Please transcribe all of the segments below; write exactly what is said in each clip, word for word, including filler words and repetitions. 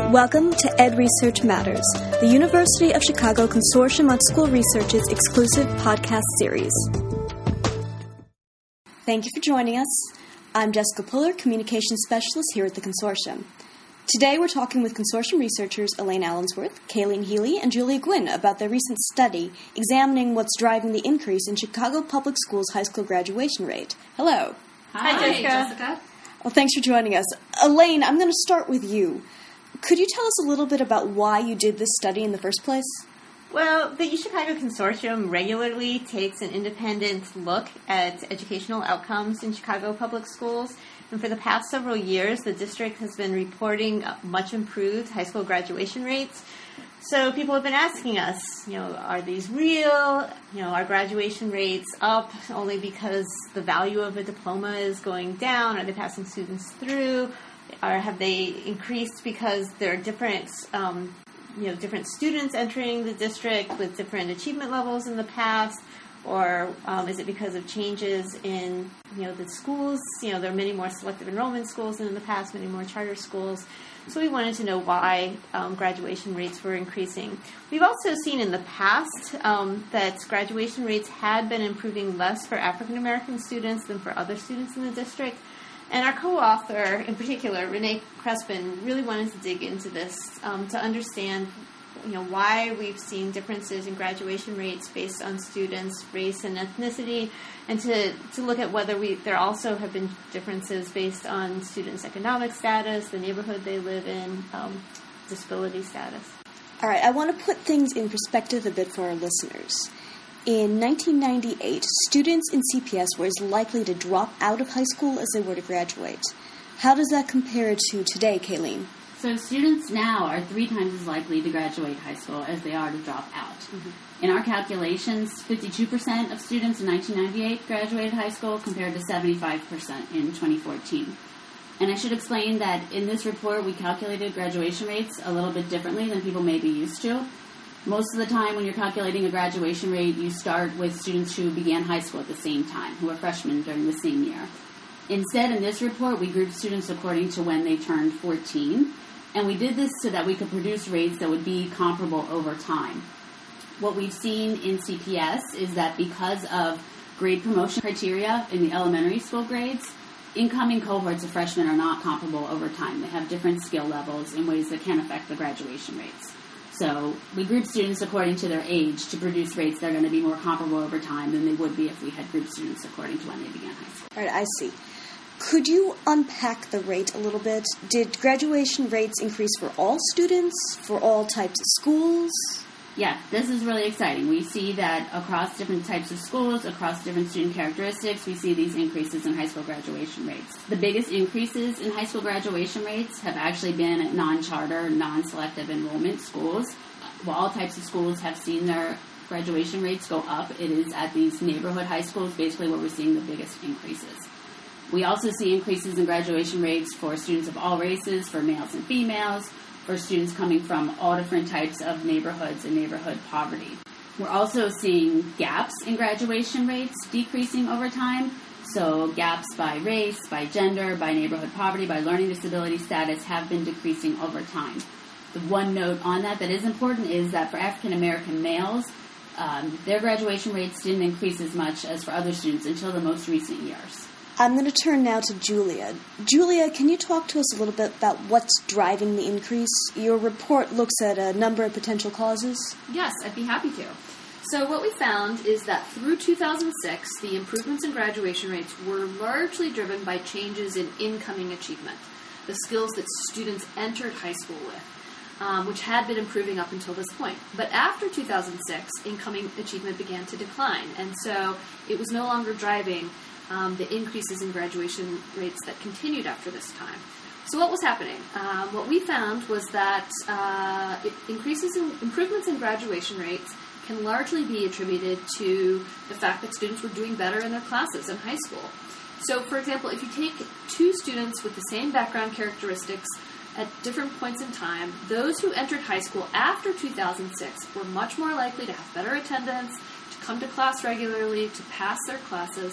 Welcome to Ed Research Matters, the University of Chicago Consortium on School Research's exclusive podcast series. Thank you for joining us. I'm Jessica Puller, Communications Specialist here at the Consortium. Today we're talking with Consortium researchers Elaine Allensworth, Kayleen Healy, and Julia Gwynn about their recent study examining what's driving the increase in Chicago Public Schools' high school graduation rate. Hello. Hi, Hi Jessica. Jessica. Well, thanks for joining us. Elaine, I'm going to start with you. Could you tell us a little bit about why you did this study in the first place? Well, the UChicago Consortium regularly takes an independent look at educational outcomes in Chicago public schools. And for the past several years, the district has been reporting much improved high school graduation rates. So people have been asking us, you know, are these real? You know, are graduation rates up only because the value of a diploma is going down? Are they passing students through? Or have they increased because there are different, um, you know, different students entering the district with different achievement levels in the past? Or um, is it because of changes in, you know, the schools? You know, there are many more selective enrollment schools than in the past, many more charter schools. So we wanted to know why um, graduation rates were increasing. We've also seen in the past um, that graduation rates had been improving less for African American students than for other students in the district. And our co-author, in particular, Renee Crespin, really wanted to dig into this um, to understand, you know, why we've seen differences in graduation rates based on students' race and ethnicity, and to, to look at whether we there also have been differences based on students' economic status, the neighborhood they live in, um, disability status. All right, I want to put things in perspective a bit for our listeners. In nineteen ninety-eight, students in C P S were as likely to drop out of high school as they were to graduate. How does that compare to today, Kayleen? So students now are three times as likely to graduate high school as they are to drop out. Mm-hmm. In our calculations, fifty-two percent of students in nineteen ninety-eight graduated high school compared to seventy-five percent in twenty fourteen. And I should explain that in this report, we calculated graduation rates a little bit differently than people may be used to. Most of the time when you're calculating a graduation rate, you start with students who began high school at the same time, who are freshmen during the same year. Instead, in this report, we grouped students according to when they turned fourteen, and we did this so that we could produce rates that would be comparable over time. What we've seen in C P S is that because of grade promotion criteria in the elementary school grades, incoming cohorts of freshmen are not comparable over time. They have different skill levels in ways that can affect the graduation rates. So we group students according to their age to produce rates that are going to be more comparable over time than they would be if we had grouped students according to when they began high school. All right, I see. Could you unpack the rate a little bit? Did graduation rates increase for all students, for all types of schools? Yeah, this is really exciting. We see that across different types of schools, across different student characteristics, we see these increases in high school graduation rates. The biggest increases in high school graduation rates have actually been at non-charter, non-selective enrollment schools. While all types of schools have seen their graduation rates go up, it is at these neighborhood high schools basically where we're seeing the biggest increases. We also see increases in graduation rates for students of all races, for males and females, for students coming from all different types of neighborhoods and neighborhood poverty. We're also seeing gaps in graduation rates decreasing over time. So gaps by race, by gender, by neighborhood poverty, by learning disability status have been decreasing over time. The one note on that that is important is that for African American males, um, their graduation rates didn't increase as much as for other students until the most recent years. I'm going to turn now to Julia. Julia, can you talk to us a little bit about what's driving the increase? Your report looks at a number of potential causes. Yes, I'd be happy to. So what we found is that through two thousand six, the improvements in graduation rates were largely driven by changes in incoming achievement, the skills that students entered high school with, um, which had been improving up until this point. But after two thousand six, incoming achievement began to decline, and so it was no longer driving Um, the increases in graduation rates that continued after this time. So what was happening? Um, what we found was that uh, it increases in improvements in graduation rates can largely be attributed to the fact that students were doing better in their classes in high school. So, for example, if you take two students with the same background characteristics at different points in time, those who entered high school after two thousand six were much more likely to have better attendance, to come to class regularly, to pass their classes.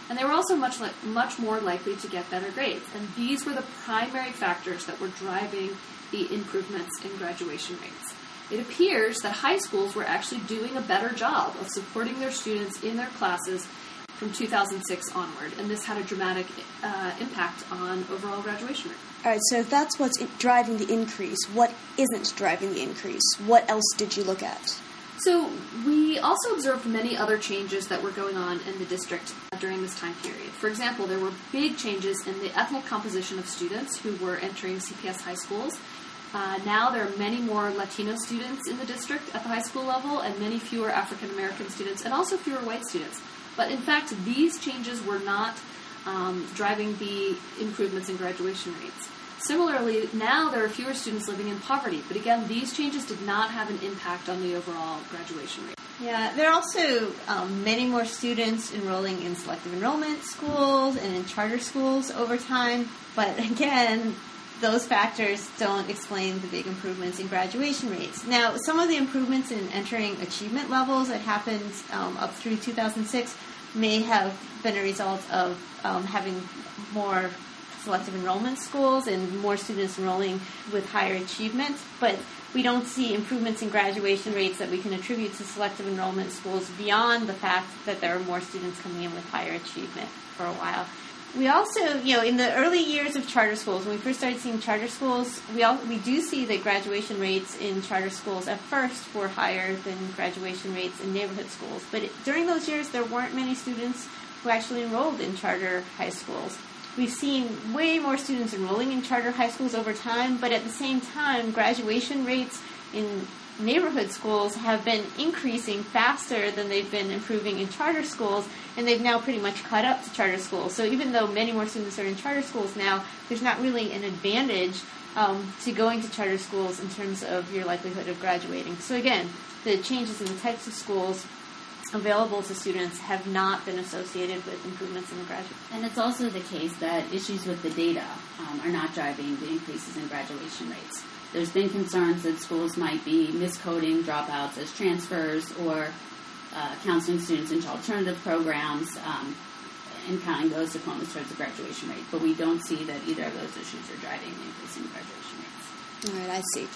And they were also much li- much more likely to get better grades. And these were the primary factors that were driving the improvements in graduation rates. It appears that high schools were actually doing a better job of supporting their students in their classes from two thousand six onward, and this had a dramatic uh, impact on overall graduation rate. All right, so if that's what's in- driving the increase, what isn't driving the increase? What else did you look at? So we also observed many other changes that were going on in the district during this time period. For example, there were big changes in the ethnic composition of students who were entering C P S high schools. Uh, now there are many more Latino students in the district at the high school level and many fewer African American students and also fewer white students. But in fact, these changes were not um, driving the improvements in graduation rates. Similarly, now there are fewer students living in poverty, but again, these changes did not have an impact on the overall graduation rate. Yeah, there are also um, many more students enrolling in selective enrollment schools and in charter schools over time, but again, those factors don't explain the big improvements in graduation rates. Now, some of the improvements in entering achievement levels that happened um, up through two thousand six may have been a result of um, having more selective enrollment schools and more students enrolling with higher achievement, but we don't see improvements in graduation rates that we can attribute to selective enrollment schools beyond the fact that there are more students coming in with higher achievement for a while. We also, you know, in the early years of charter schools, when we first started seeing charter schools, we all, we do see that graduation rates in charter schools at first were higher than graduation rates in neighborhood schools. But it, during those years, there weren't many students who actually enrolled in charter high schools. We've seen way more students enrolling in charter high schools over time, but at the same time, graduation rates in neighborhood schools have been increasing faster than they've been improving in charter schools, and they've now pretty much caught up to charter schools. So even though many more students are in charter schools now, there's not really an advantage um, to going to charter schools in terms of your likelihood of graduating. So again, the changes in the types of schools available to students have not been associated with improvements in the graduate. And it's also the case that issues with the data um, are not driving the increases in graduation rates. There's been concerns that schools might be miscoding dropouts as transfers or uh, counseling students into alternative programs um, and counting those diplomas towards the graduation rate. But we don't see that either of those issues are driving the increase in graduation rates. All right, I see.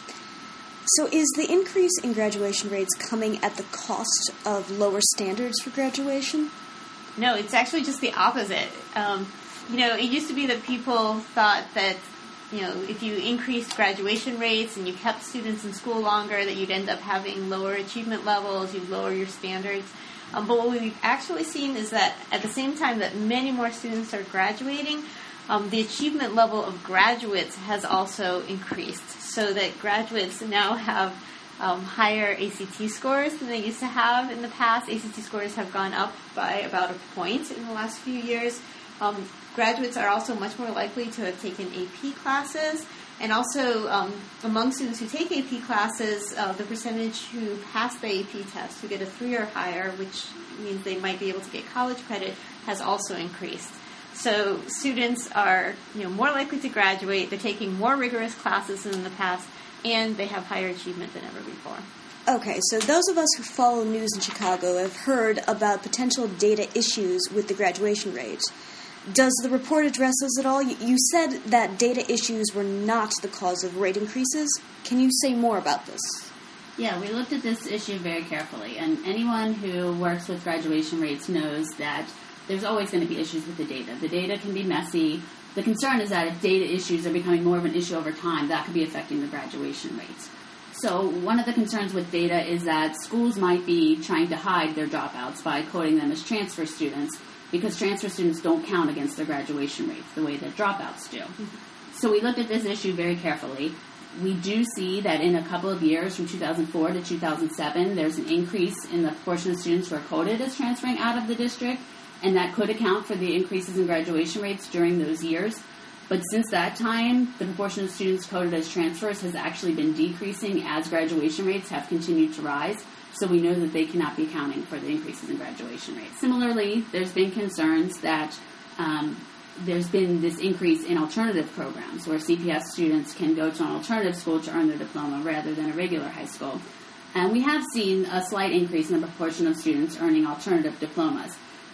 So is the increase in graduation rates coming at the cost of lower standards for graduation? No, it's actually just the opposite. Um, you know, it used to be that people thought that, you know, if you increased graduation rates and you kept students in school longer, that you'd end up having lower achievement levels, you'd lower your standards. Um, but what we've actually seen is that at the same time that many more students are graduating, um, the achievement level of graduates has also increased, so that graduates now have um, higher A C T scores than they used to have in the past. A C T scores have gone up by about a point in the last few years. Um, graduates are also much more likely to have taken A P classes, and also um, among students who take A P classes, uh, the percentage who pass the A P test, who get a three or higher, which means they might be able to get college credit, has also increased. So students are, you know, more likely to graduate, they're taking more rigorous classes than in the past, and they have higher achievement than ever before. Okay, so those of us who follow news in Chicago have heard about potential data issues with the graduation rate. Does the report address those at all? You said that data issues were not the cause of rate increases. Can you say more about this? Yeah, we looked at this issue very carefully, and anyone who works with graduation rates knows that there's always going to be issues with the data. The data can be messy. The concern is that if data issues are becoming more of an issue over time, that could be affecting the graduation rates. So one of the concerns with data is that schools might be trying to hide their dropouts by coding them as transfer students, because transfer students don't count against their graduation rates the way that dropouts do. Mm-hmm. So we looked at this issue very carefully. We do see that in a couple of years, from two thousand four to two thousand seven, there's an increase in the proportion of students who are coded as transferring out of the district, and that could account for the increases in graduation rates during those years. But since that time, the proportion of students coded as transfers has actually been decreasing as graduation rates have continued to rise. So we know that they cannot be accounting for the increases in graduation rates. Similarly, there's been concerns that um, there's been this increase in alternative programs where C P S students can go to an alternative school to earn their diploma rather than a regular high school. And we have seen a slight increase in the proportion of students earning alternative diplomas.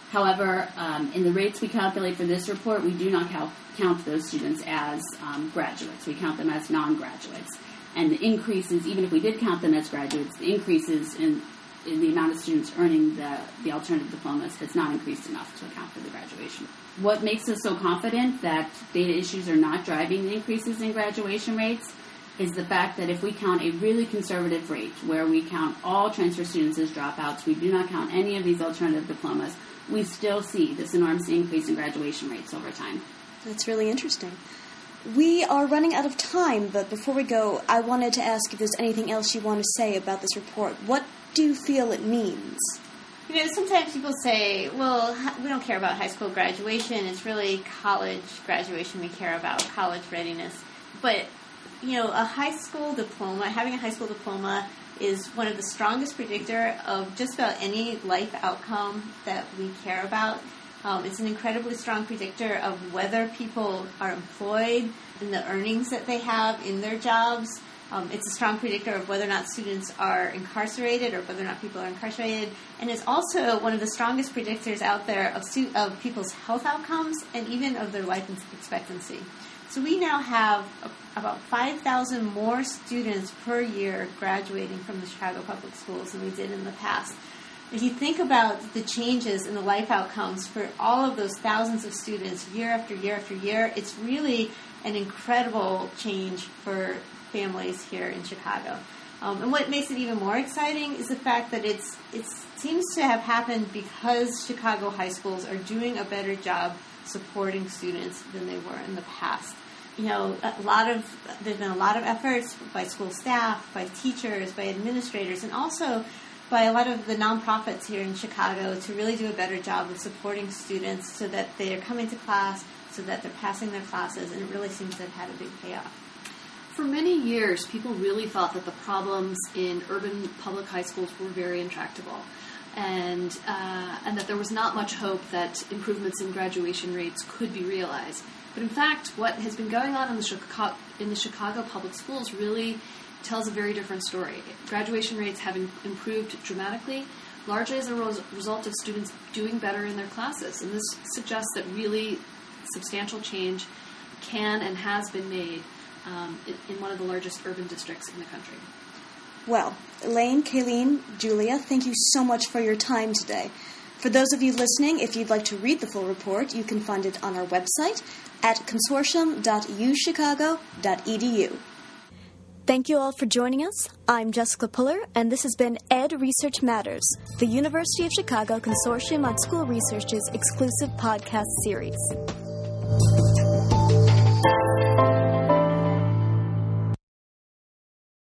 However, um, in the rates we calculate for this report, we do not cal- count those students as um, graduates. We count them as non-graduates. And the increases, even if we did count them as graduates, the increases in, in the amount of students earning the, the alternative diplomas has not increased enough to account for the graduation. What makes us so confident that data issues are not driving the increases in graduation rates is the fact that if we count a really conservative rate, where we count all transfer students as dropouts, we do not count any of these alternative diplomas, we still see this enormous increase in graduation rates over time. That's really interesting. We are running out of time, but before we go, I wanted to ask if there's anything else you want to say about this report. What do you feel it means? You know, sometimes people say, well, we don't care about high school graduation. It's really college graduation we care about, college readiness. But, you know, a high school diploma, having a high school diploma is one of the strongest predictor of just about any life outcome that we care about. Um, it's an incredibly strong predictor of whether people are employed and the earnings that they have in their jobs. Um, it's a strong predictor of whether or not students are incarcerated or whether or not people are incarcerated. And it's also one of the strongest predictors out there of, stu- of people's health outcomes and even of their life expectancy. So we now have about five thousand more students per year graduating from the Chicago Public Schools than we did in the past. If you think about the changes in the life outcomes for all of those thousands of students year after year after year, it's really an incredible change for families here in Chicago. Um, and what makes it even more exciting is the fact that it's it seems to have happened because Chicago high schools are doing a better job supporting students than they were in the past. You know, a lot of there's been a lot of efforts by school staff, by teachers, by administrators, and also by a lot of the nonprofits here in Chicago to really do a better job of supporting students so that they are coming to class, so that they're passing their classes, and it really seems to have had a big payoff. For many years, people really thought that the problems in urban public high schools were very intractable, and uh, and that there was not much hope that improvements in graduation rates could be realized. But in fact, what has been going on in the Chicago, in the Chicago public schools really tells a very different story. Graduation rates have in, improved dramatically, largely as a res- result of students doing better in their classes. And this suggests that really substantial change can and has been made um, in, in one of the largest urban districts in the country. Well, Elaine, Kayleen, Julia, thank you so much for your time today. For those of you listening, if you'd like to read the full report, you can find it on our website at consortium dot u chicago dot e d u. Thank you all for joining us. I'm Jessica Puller, and this has been Ed Research Matters, the University of Chicago Consortium on School Research's exclusive podcast series.